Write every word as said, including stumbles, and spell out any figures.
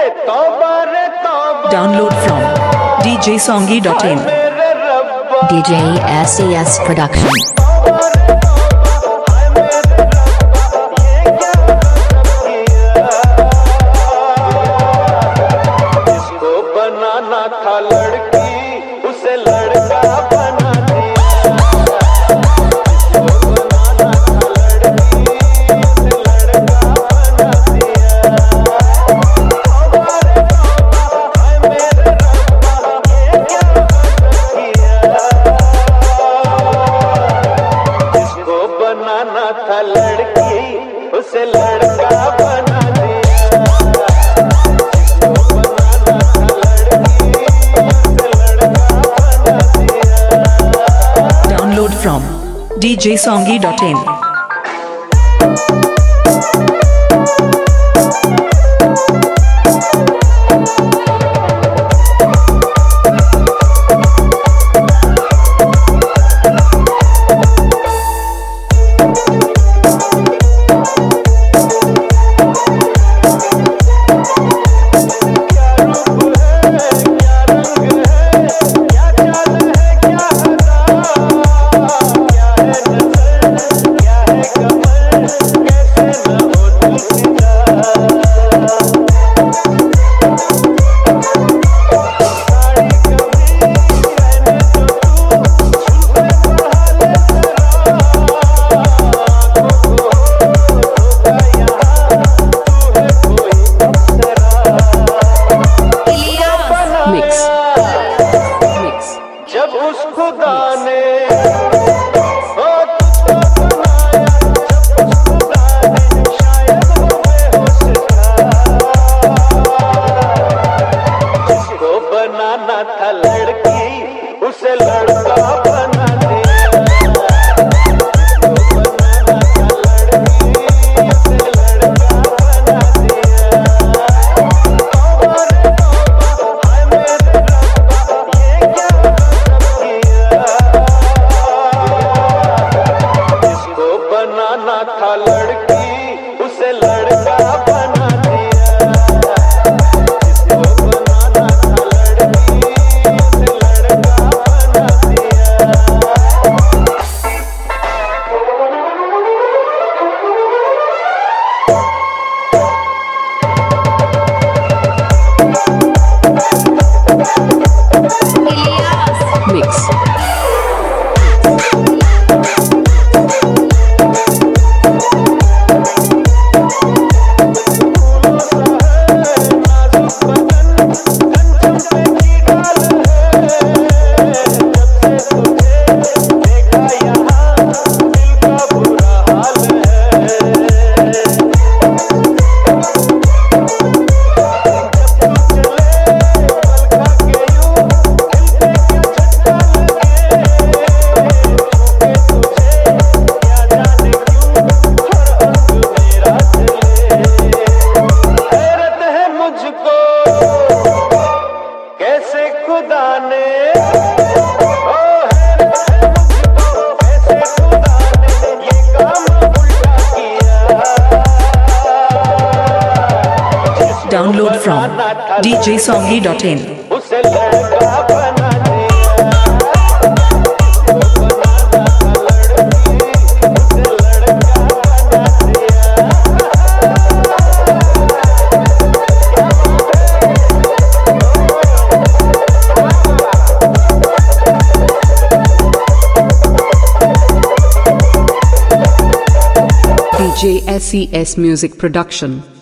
Download from d j songy dot in. D J S E S Production. बनाना था लड़की उसे लड़का बना दिया। बनाना था लड़की उसे लड़का बना दिया। हाय मेरे रब्बा ये क्या किया। जिसको बनाना था लड़की उसे लड़का बना दिया। From d j songy dot in. जब उस खुदा ने जिसको बनाना था लड़की उसे लड़का बना दिया। बनाना था लड़की उसे लड़का बना दिया। जिसको बनाना था लड़की उसे लड़का बना दिया। Mix. कैसे खुदा ने ओ है मुझको कैसे खुदा ने ये काम उल्टा किया। Download from d j songy dot in. उसे लड़का बना दिया। D J S E S Music Production.